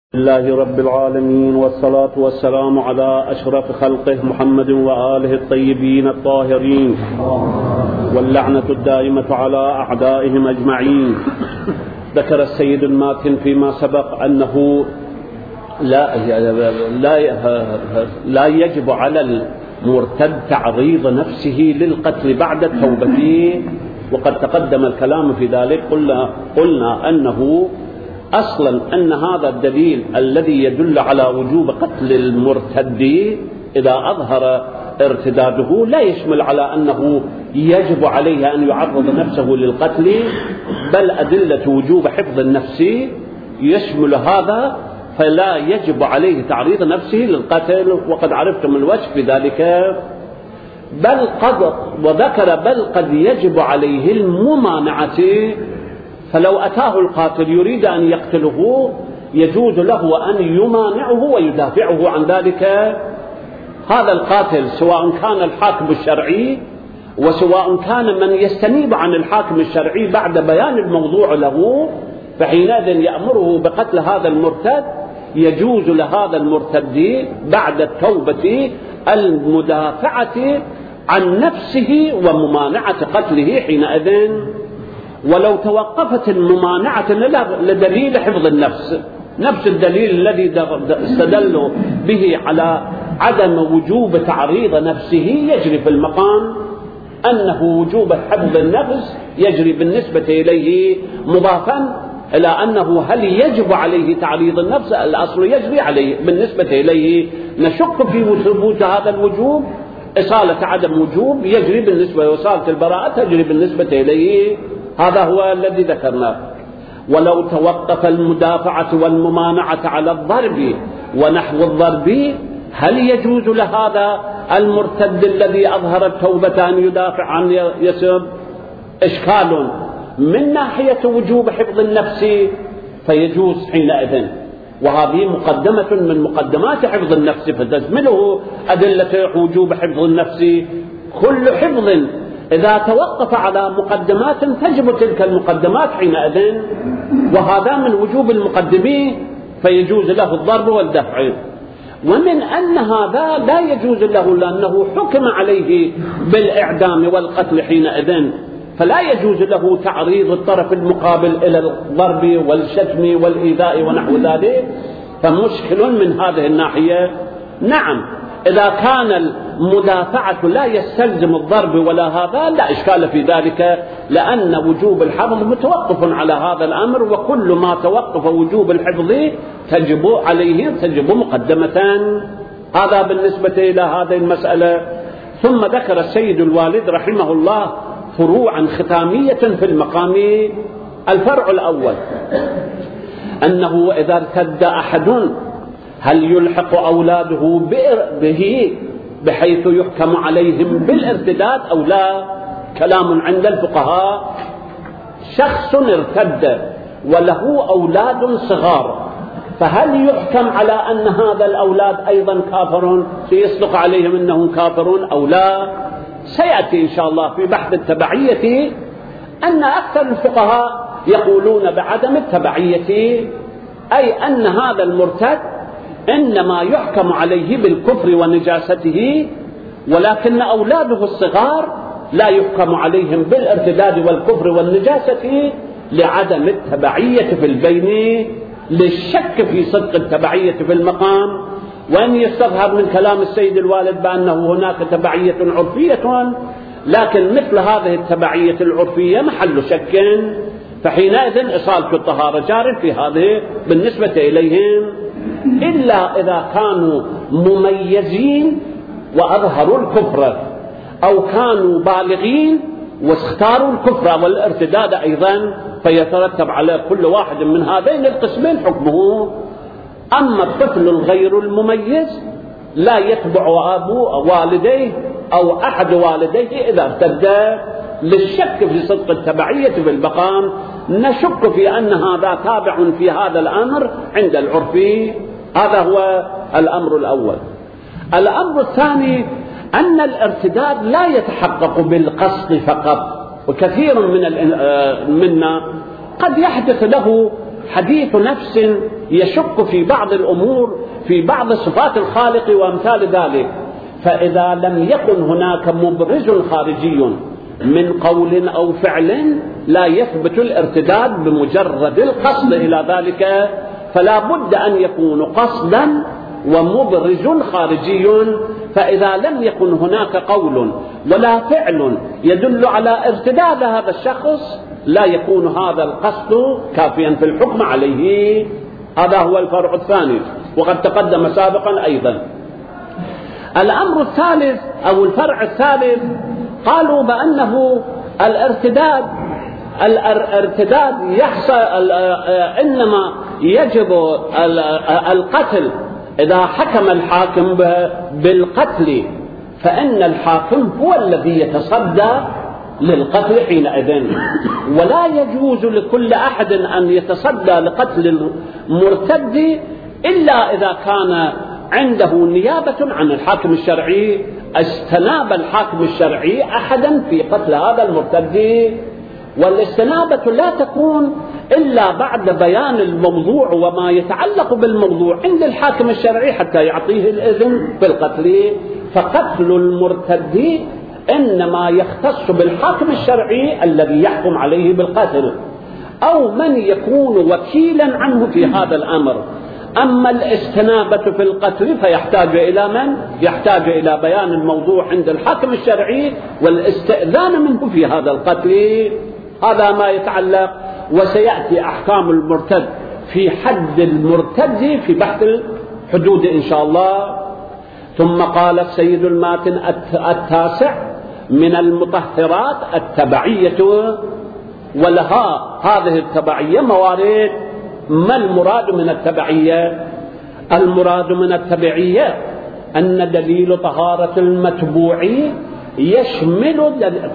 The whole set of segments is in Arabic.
لله رب العالمين، والصلاة والسلام على أشرف خلقه محمد وآله الطيبين الطاهرين، واللعنة الدائمة على أعدائهم أجمعين. ذكر السيد الماتن فيما سبق أنه لا يجب على المرتد تعريض نفسه للقتل بعد التوبة، وقد تقدم الكلام في ذلك. قلنا أنه أصلا أن هذا الدليل الذي يدل على وجوب قتل المرتد إذا أظهر ارتداده لا يشمل على أنه يجب عليه أن يعرض نفسه للقتل، بل أدلة وجوب حفظ النفس يشمل هذا، فلا يجب عليه تعريض نفسه للقتل. وقد عرفتم الوجه في ذلك. بل قد يجب عليه الممانعة، فلو أتاه القاتل يريد أن يقتله يجوز له أن يمانعه ويدافعه عن ذلك. هذا القاتل سواء كان الحاكم الشرعي وسواء كان من يستنيب عن الحاكم الشرعي بعد بيان الموضوع له، فحينئذ يأمره بقتل هذا المرتد. يجوز لهذا المرتد بعد التوبة المدافعة عن نفسه وممانعة قتله حينئذ، ولو توقفت الممانعة لدليل حفظ النفس، نفس الدليل الذي استدلوا به على عدم وجوب تعريض نفسه يجري في المقام، أنه وجوب حفظ النفس يجري بالنسبة إليه مضافا إلى أنه هل يجب عليه تعريض النفس. الأصل يجري عليه بالنسبة إليه، نشك في ثبوت هذا الوجوب. إصالة عدم وجوب يجري بالنسبة لإصالة البراءة تجري بالنسبة إليه. هذا هو الذي ذكرناه. ولو توقف المدافعة والممانعة على الضرب ونحو الضرب، هل يجوز لهذا المرتد الذي أظهر التوبة أن يدافع عن يسب؟ إشكال من ناحية وجوب حفظ النفس فيجوز حينئذ، وهذه مقدمة من مقدمات حفظ النفس، فتشمله أدلة وجوب حفظ النفس. كل حفظ إذا توقف على مقدمات تجب تلك المقدمات حينئذ، وهذا من وجوب المقدمين، فيجوز له الضرب والدفع. ومن أن هذا لا يجوز له لأنه حكم عليه بالإعدام والقتل حينئذ، فلا يجوز له تعريض الطرف المقابل إلى الضرب والشتم والإيذاء ونحو ذلك، فمشكل من هذه الناحية. نعم، إذا كان المدافعة لا يستلزم الضرب ولا هذا لا إشكال في ذلك، لأن وجوب الحفظ متوقف على هذا الأمر، وكل ما توقف وجوب الحفظ تجب مقدمة. هذا بالنسبة إلى هذه المسألة. ثم ذكر السيد الوالد رحمه الله فروعا ختامية في المقام. الفرع الأول أنه إذا ارتد أحد هل يلحق أولاده به بحيث يحكم عليهم بالارتداد أو لا؟ كلام عند الفقهاء. شخص ارتد وله أولاد صغار، فهل يحكم على أن هذا الأولاد أيضا كافرون، سيصدق عليهم أنهم كافرون أو لا؟ سيأتي إن شاء الله في بحث التبعية أن أكثر الفقهاء يقولون بعدم التبعية، أي أن هذا المرتد إنما يحكم عليه بالكفر ونجاسته، ولكن أولاده الصغار لا يحكم عليهم بالارتداد والكفر والنجاسة لعدم التبعية في البين، للشك في صدق التبعية في المقام. وأن يستظهر من كلام السيد الوالد بأنه هناك تبعية عرفية، لكن مثل هذه التبعية العرفية محل شك، فحينئذ إصالة الطهارة جار في هذه بالنسبة إليهم، إلا إذا كانوا مميزين وأظهروا الكفر، أو كانوا بالغين واختاروا الكفر والارتداد أيضا، فيترتب على كل واحد من هذين القسمين حكمه. أما الطفل الغير المميز لا يتبع والديه أو أحد والديه إذا ارتد، للشك في صدق التبعية في المقام. نشك في أن هذا تابع في هذا الأمر عند العرفي. هذا هو الأمر الأول. الأمر الثاني أن الارتداد لا يتحقق بالقصد فقط، وكثير منا قد يحدث له حديث نفس يشك في بعض الأمور، في بعض صفات الخالق وأمثال ذلك. فإذا لم يكن هناك مبرز خارجي من قول أو فعل لا يثبت الارتداد بمجرد القصد إلى ذلك، فلا بد أن يكون قصدا ومبرز خارجي. فإذا لم يكن هناك قول ولا فعل يدل على ارتداد هذا الشخص لا يكون هذا القصد كافيا في الحكم عليه. هذا هو الفرع الثاني، وقد تقدم سابقا أيضا. الأمر الثالث أو الفرع الثالث قالوا بأنه الارتداد يحصل إنما يجب القتل إذا حكم الحاكم بالقتل، فإن الحاكم هو الذي يتصدى للقتل حينئذ، ولا يجوز لكل أحد أن يتصدى لقتل المرتد إلا إذا كان عنده نيابة عن الحاكم الشرعي، استناب الحاكم الشرعي أحدا في قتل هذا المرتد. والاستنابة لا تكون إلا بعد بيان الموضوع وما يتعلق بالموضوع عند الحاكم الشرعي حتى يعطيه الإذن بالقتل. فقتل المرتد إنما يختص بالحاكم الشرعي الذي يحكم عليه بالقتل أو من يكون وكيلا عنه في هذا الأمر. أما الاستنابة في القتل فيحتاج إلى من؟ يحتاج إلى بيان الموضوع عند الحاكم الشرعي والاستئذان منه في هذا القتل. هذا ما يتعلق، وسيأتي أحكام المرتد في حد المرتد في بحث الحدود إن شاء الله. ثم قال السيد الماتن التاسع من المطهرات التبعية، ولها هذه التبعية موارد. ما المراد من التبعية؟ المراد من التبعية أن دليل طهارة المتبوع يشمل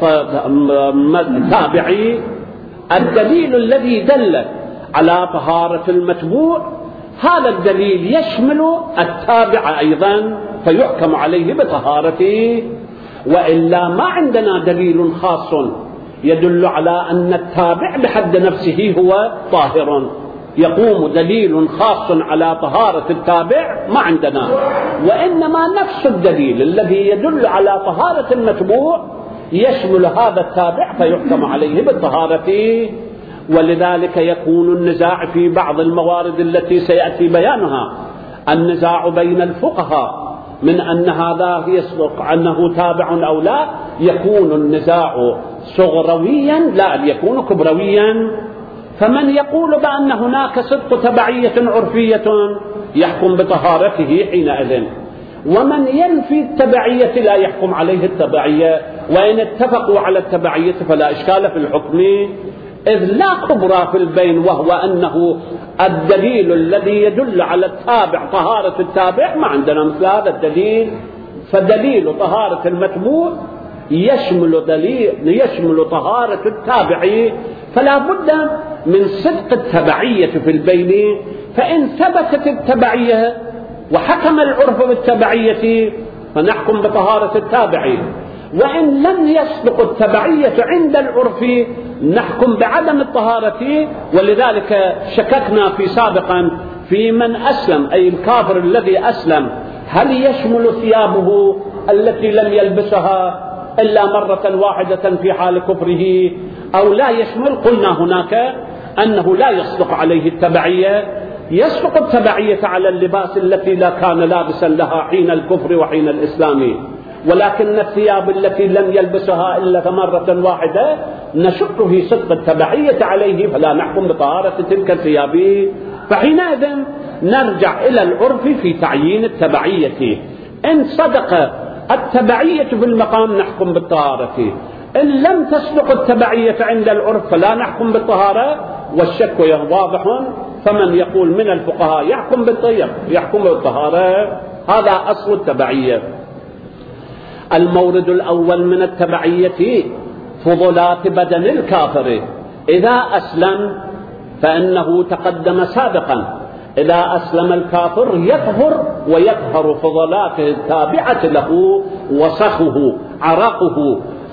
التابعي. الدليل الذي دل على طهارة المتبوع هذا الدليل يشمل التابع أيضا فيحكم عليه بطهارته، وإلا ما عندنا دليل خاص يدل على أن التابع بحد نفسه هو طاهر. يقوم دليل خاص على طهارة التابع ما عندنا، وإنما نفس الدليل الذي يدل على طهارة المتبوع يشمل هذا التابع فيحكم عليه بالطهارة. ولذلك يكون النزاع في بعض الموارد التي سيأتي بيانها، النزاع بين الفقهاء من أن هذا يصدق أنه تابع أو لا، يكون النزاع صغرويا لا يكون كبرويا. فمن يقول بأن هناك صدق تبعية عرفية يحكم بطهارته حينئذ، ومن ينفي التبعية لا يحكم عليه التبعية، وإن اتفقوا على التبعية فلا إشكال في الحكم، إذ لا كبرى في البين، وهو أنه الدليل الذي يدل على التابع طهارة التابع ما عندنا مثل هذا الدليل. فدليل طهارة المتبوع يشمل طهارة التابع، فلا بد من صدق التبعية في البين. فإن ثبتت التبعية وحكم العرف بالتبعية فنحكم بطهارة التابع، وإن لم يصدق التبعية عند العرف نحكم بعدم الطهارة. ولذلك شككنا في سابقا في من أسلم، أي الكافر الذي أسلم، هل يشمل ثيابه التي لم يلبسها إلا مرة واحدة في حال كفره أو لا يشمل؟ قلنا هناك أنه لا يصدق عليه التبعية. يصدق التبعية على اللباس التي لا كان لابسا لها حين الكفر وحين الإسلام، ولكن الثياب التي لم يلبسها إلا مرة واحدة نشك في صدق التبعية عليه فلا نحكم بطهارة تلك الثياب. فحينئذ نرجع إلى العرف في تعيين التبعية. إن صدق التبعية في المقام نحكم بالطهارة، إن لم تصدق التبعية عند العرف فلا نحكم بالطهارة، والشك واضح. فمن يقول من الفقهاء يحكم بالطيب يحكم بالطهارة. هذا أصل التبعية. المورد الأول من التبعية فضلات بدن الكافر إذا أسلم، فإنه تقدم سابقا إذا أسلم الكافر يطهر ويطهر فضلاته التابعة له، وسخه، عرقه،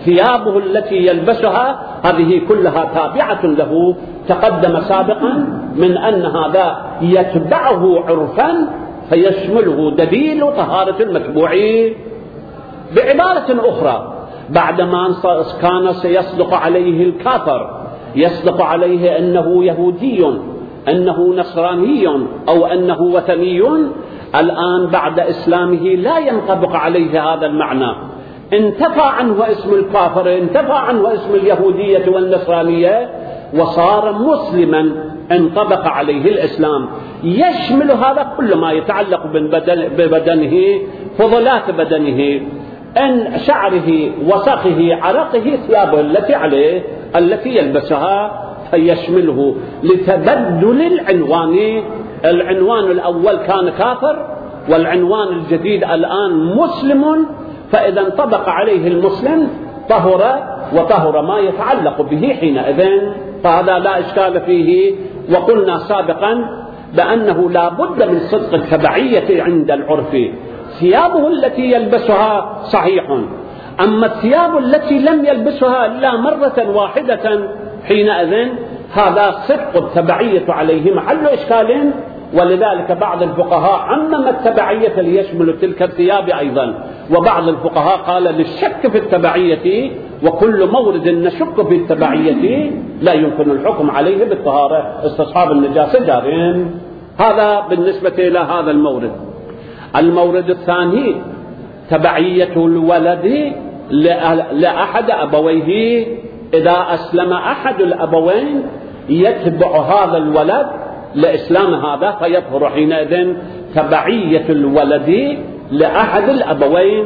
ثيابه التي يلبسها هذه كلها تابعة له. تقدم سابقا من أن هذا يتبعه عرفا فيشمله دليل طهارة المتبوع. بعبارة أخرى، بعدما كان سيصدق عليه الكافر، يصدق عليه أنه يهودي، أنه نصراني، أو أنه وثني، الآن بعد إسلامه لا ينطبق عليه هذا المعنى، انتفى عنه اسم الكافر، انتفى عنه اسم اليهودية والنصرانية، وصار مسلما انطبق عليه الإسلام. يشمل هذا كل ما يتعلق ببدنه، فضلات بدنه، أن شعره، وسخه، عرقه، ثيابه التي عليه التي يلبسها، فيشمله لتبدل العنوان. العنوان الأول كان كافر، والعنوان الجديد الآن مسلم، فإذا انطبق عليه المسلم طهر، وطهر ما يتعلق به حينئذ، فهذا لا إشكال فيه. وقلنا سابقا بأنه لا بد من صدق التبعية عند العرف. ثيابه التي يلبسها صحيح، أما الثياب التي لم يلبسها إلا مرة واحدة حينئذ هذا صدق التبعية عليه محل إشكال. ولذلك بعض الفقهاء عمم التبعية ليشمل تلك الثياب أيضا، وبعض الفقهاء قال للشك في التبعية، وكل مورد نشك في التبعية لا يمكن الحكم عليه بالطهارة، استصحاب النجاسة جارين. هذا بالنسبة إلى هذا المورد. المورد الثاني تبعية الولد لأحد أبويه. إذا أسلم أحد الأبوين يتبع هذا الولد لإسلام هذا فيطهر حينئذ تبعية الولد لأحد الأبوين.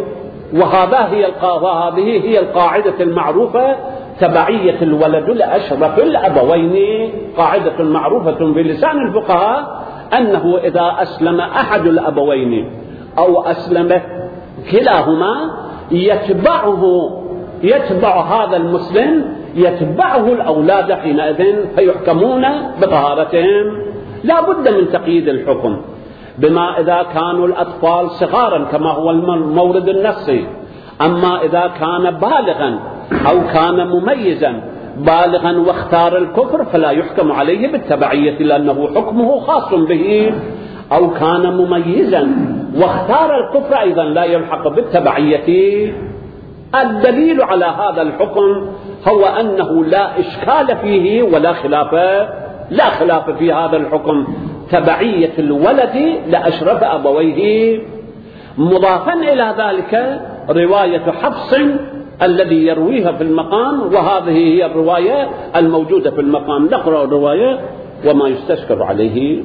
وهذه هي القاعدة المعروفة، تبعية الولد لأشرف الأبوين، قاعدة معروفة بلسان الفقهاء أنه إذا أسلم أحد الأبوين أو أسلم كلاهما يتبع هذا المسلم، يتبعه الأولاد حينئذ فيحكمون بطهارتهم. لا بد من تقييد الحكم بما إذا كانوا الأطفال صغارا كما هو المورد النصي. أما إذا كان بالغا أو كان مميزا بالغا واختار الكفر فلا يحكم عليه بالتبعية لأنه حكمه خاص به، أو كان مميزا واختار الكفر أيضا لا يلحق بالتبعية. الدليل على هذا الحكم هو أنه لا إشكال فيه ولا خلاف في هذا الحكم، تبعية الولد لأشرف أبويه. مضافا إلى ذلك رواية حفص الذي يرويها في المقام، وهذه هي الرواية الموجودة في المقام. نقرأ الرواية وما يستشكل عليه.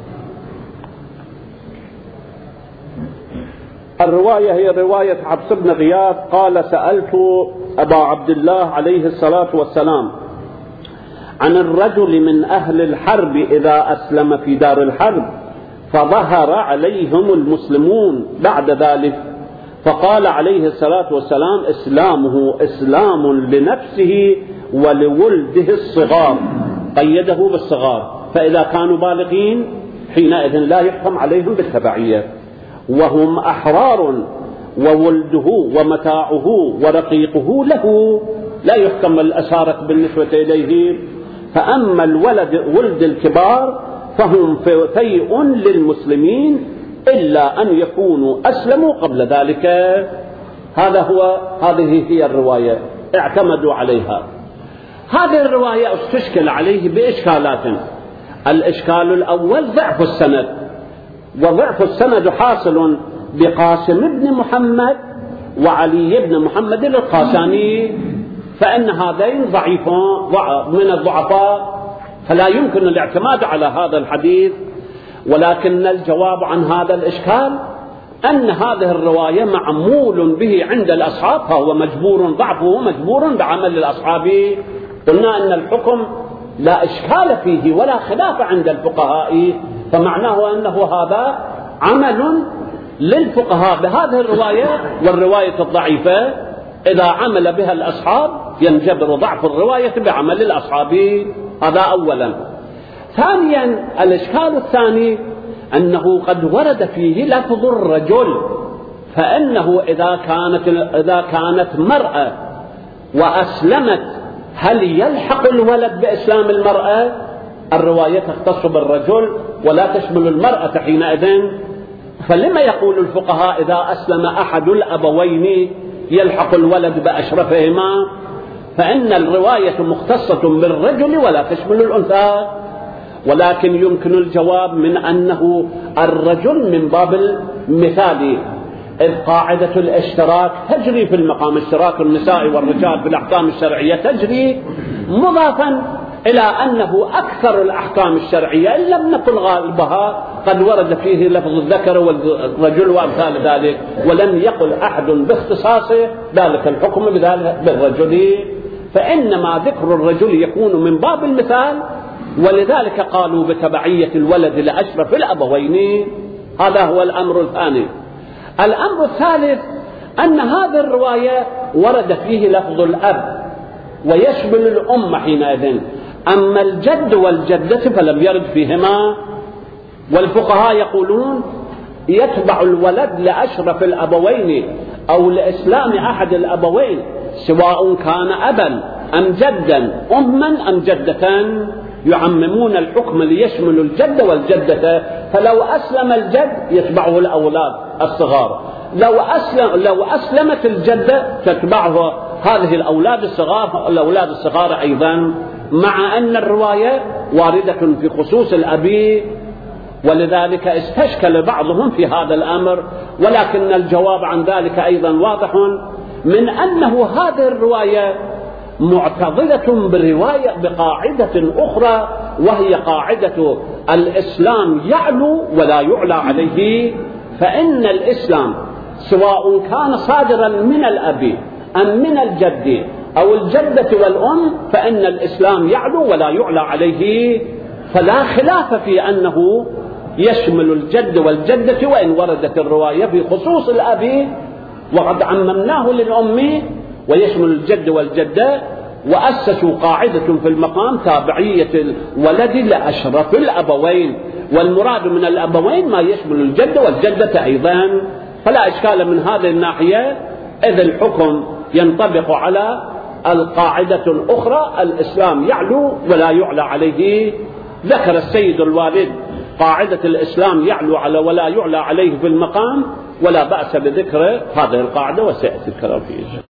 الرواية هي رواية حفص بن غياث قال: سألت أبا عبد الله عليه الصلاة والسلام عن الرجل من أهل الحرب إذا أسلم في دار الحرب فظهر عليهم المسلمون بعد ذلك، فقال عليه الصلاة والسلام: إسلامه إسلام لنفسه ولولده الصغار، قيده بالصغار، فإذا كانوا بالغين حينئذ لا يحكم عليهم بالتبعية، وهم أحرار وولده ومتاعه ورقيقه له، لا يحكم الأسارة بالنسبة إليه. فأما ولد الكبار فهم فيء للمسلمين إلا أن يكونوا أسلموا قبل ذلك. هذه هي الرواية اعتمدوا عليها. هذه الرواية استشكل عليه بإشكالات. الإشكال الأول ضعف السند، وضعف السند حاصل بقاسم بن محمد وعلي بن محمد القاساني، فإن هذين ضعيفون من الضعفاء، فلا يمكن الاعتماد على هذا الحديث. ولكن الجواب عن هذا الإشكال أن هذه الرواية معمول به عند الأصحاب، فهو مجبور ضعفه مجبور بعمل الأصحاب. قلنا أن الحكم لا إشكال فيه ولا خلاف عند الفقهاء، فمعناه أنه هذا عمل للفقهاء بهذه الرواية والرواية الضعيفة. إذا عمل بها الأصحاب ينجبر ضعف الرواية بعمل الأصحاب. هذا أولا. ثانيا الإشكال الثاني أنه قد ورد فيه لفظ الرجل، فإنه إذا كانت مرأة وأسلمت هل يلحق الولد بإسلام المرأة؟ الرواية تختص بالرجل ولا تشمل المرأة حينئذ. فلما يقول الفقهاء إذا أسلم أحد الأبوين يلحق الولد بأشرفهما؟ فإن الرواية مختصة بالرجل ولا تشمل الأنثى. ولكن يمكن الجواب من أنه الرجل من باب المثال، إذ قاعدة الاشتراك تجري في المقام، اشتراك النساء والرجال في الأحكام الشرعية تجري، مضافا إلى أنه أكثر الأحكام الشرعية إن لم نقل غالبها قد ورد فيه لفظ الذكر والرجل وأمثال ذلك، ولم يقل أحد باختصاصه ذلك الحكم بالرجل، فإنما ذكر الرجل يكون من باب المثال، ولذلك قالوا بتبعية الولد لأشرف الأبوين. هذا هو الأمر الثاني. الأمر الثالث أن هذه الرواية ورد فيه لفظ الأب ويشمل الأم حينئذ، أما الجد والجدة فلم يرد فيهما. والفقهاء يقولون يتبع الولد لأشرف الأبوين أو لإسلام أحد الأبوين، سواء كان أبا أم جدا، أما أم جدة، يعممون الحكم ليشمل الجد والجدة. فلو أسلم الجد يتبعه الأولاد الصغار، لو أسلمت الجدة تتبعه هذه الأولاد الصغار أيضا، مع أن الرواية واردة في خصوص الأبي، ولذلك استشكل بعضهم في هذا الأمر. ولكن الجواب عن ذلك أيضا واضح من أنه هذه الرواية معتضدة بقاعدة أخرى، وهي قاعدة الإسلام يعلو ولا يعلى عليه. فإن الإسلام سواء كان صادرا من الأب أم من الجد أو الجدة والأم، فإن الإسلام يعلو ولا يعلى عليه، فلا خلاف في أنه يشمل الجد والجدة، وإن وردت الرواية في خصوص الأب وقد عممناه للأم، ويشمل الجد والجدة. وأسسوا قاعدة في المقام تابعية الولد لأشرف الأبوين، والمراد من الأبوين ما يشمل الجد والجدة أيضا، فلا إشكال من هذه الناحية، إذ الحكم ينطبق على القاعدة الأخرى، الإسلام يعلو ولا يعلى عليه. ذكر السيد الوالد قاعدة الإسلام يعلو على ولا يعلى عليه في المقام، ولا بأس بذكر هذه القاعدة وسيأتي الكلام فيه.